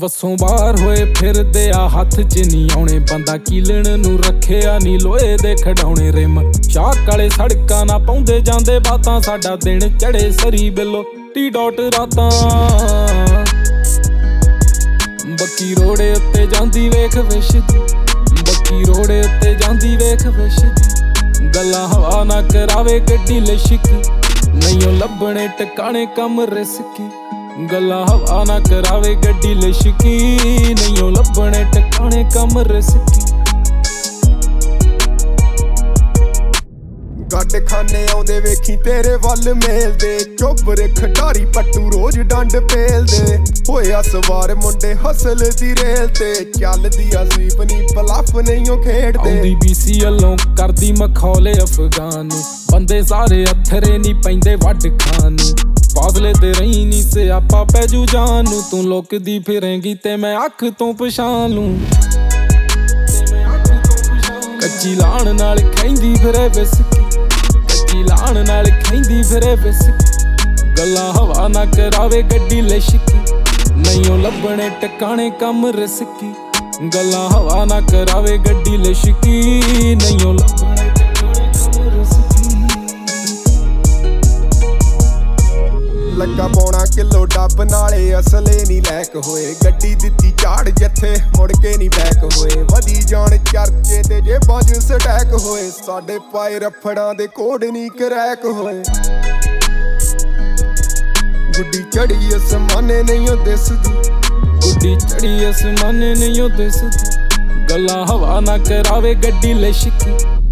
ਵਸੋਂ ਬਾਹਰ ਹੋਏ ਫਿਰਦੇ ਆ, ਹੱਥ 'ਚ ਨਹੀਂ ਆਉਣੇ। ਬੰਦਾ ਕੀਲਣ ਨੂੰ ਰੱਖਿਆ ਨੀ ਲੋਹੇ ਦੇ ਖਡਾਉਣੇ। ਰਿਮ ਸ਼ਾਕ ਵਾਲੇ ਸੜਕਾਂ ਨਾ ਪਾਉਂਦੇ ਜਾਂਦੇ ਬਾਤਾਂ। ਸਾਡਾ ਦਿਨ ਚੜੇ ਸਰੀ ਬਿੱਲੋ ਟੀ ਡਾਟ ਰਾਤਾਂ। ਬੱਕੀ ਰੋੜੇ ਉੱਤੇ ਜਾਂਦੀ ਵੇਖ ਵਿਛਦੀ, ਬੱਕੀ ਰੋੜੇ ਉੱਤੇ ਜਾਂਦੀ ਵੇਖ ਵਿਛਦੀ। ਗੱਲਾਂ ਹਵਾ ਨਾ ਕਰਾਵੇ ਗੱਡੀ ਲਿਸ਼ਕੀ, ਨਹੀਂ ਉਹ ਲੱਭਣੇ ਟਿਕਾਣੇ ਕੰਮ ਰਿਸਕੀ। ਗੱਲਾਂ ਹਵਾ ਨਾ ਕਰਾਵੇ ਗੱਡੀ ਲਿਸ਼ਕੀ, ਨਹੀਂ ਉਹ ਲੱਭਣੇ ਟਿਕਾਣੇ ਕੰਮ ਰਿਸਕੀ। ਗੱਡ ਖਾਨੇ ਆਉਂਦੇ ਵੇਖੀ ਤੇਰੇ ਵੱਲ ਮੇਲਦੇ। ਚੋਬਰ ਖਿਡਾਰੀ ਪੱਟੂ ਰੋਜ਼ ਡੰਡ ਪੇਲਦੇ। ਹੋਇਆ ਸਵਾਰ ਮੁੰਡੇ ਹਸਲ ਦੀ ਰੇਲ ਤੇ। ਚੱਲਦੀ ਆ ਸਵੀਪ ਨੀ ਬਲਫ ਨਹੀਂ ਉਹ ਖੇਡਦੇ। ਆਉਂਦੀ BC ਵੱਲੋਂ ਕਰਦੀ ਮਖੌਲੇ ਅਫਗਾਨ ਨੂੰ। ਬੰਦੇ ਸਾਰੇ ਅੱਥਰੇ ਨੀ ਪੈਂਦੇ ਵੱਢ ਖਾਨ ਨੂੰ। ਫਾਸਲੇ ਤੇ ਰਹੀ ਨੀ ਸਿਆਪਾ ਪੈ ਜੂ ਜਾਨ ਨੂੰ। ਤੂੰ ਲੁਕਦੀ ਫਿਰੇਂਗੀ ਤੇ ਮੈਂ ਅੱਖ ਤੋਂ ਪਛਾਣ ਲੂੰ। ਕੱਚੀ ਲਾਣ ਨਾਲ ਖੈਂਦੀ ਫਿਰੇ ਵਿਸਕੀ, ਕੱਚੀ ਲਾਣ ਨਾਲ ਖੈਂਦੀ ਫਿਰੇ ਵਿਸਕੀ। ਗੱਲਾਂ ਹਵਾ ਨਾ ਕਰਾਵੇ ਗੱਡੀ ਲਿਸ਼ਕੀ, ਨਹੀਂ ਉਹ ਲੱਭਣੇ ਟਿਕਾਣੇ ਕੰਮ ਰਿਸਕੀ। ਗੱਲਾਂ ਹਵਾ ਨਾ ਕਰਾਵੇ ਗੱਡੀ ਲਿਸ਼ਕੀ, ਨਹੀਂ ਉਹ ਲੱਭਣੇ ਟਿਕਾਣੇ ਕੰਮ ਰਿਸਕੀ। ਲੱਗਾ ਪੌਣਾ ਕਿਲੋ ਡੱਬ ਨਾਲੇ ਅਸਲੇ ਨੀ ਲੈਕ ਹੋਏ। ਗੱਡੀ ਦਿੱਤੀ ਝਾੜ ਜਿੱਥੇ ਮੁੜ ਕੇ ਨੀ ਬੈਕ ਹੋਏ। ਵਧੀ ਜਾਣ ਚਰਚੇ ਤੇ ਜੇਬਾਂ 'ਚ ਸਟੈਕ ਹੋਏ। ਸਾਡੇ ਪਾਏ ਰਫੜਾਂ ਦੇ ਕੋਡ ਨੀ ਕਰੈਕ ਹੋਏ। ਗੁੱਡੀ ਚੜੀ ਅਸਮਾਨੇ ਨਹੀਂ ਉਹ ਦਿਸਦੀ, ਗੁੱਡੀ ਚੜੀ ਅਸਮਾਨੇ ਨਹੀਂ ਉਹ ਦਿਸਦੀ। ਗੱਲਾਂ ਹਵਾ ਨਾ ਕਰਾਵੇ ਗੱਡੀ ਲਿਸ਼ਕੀ,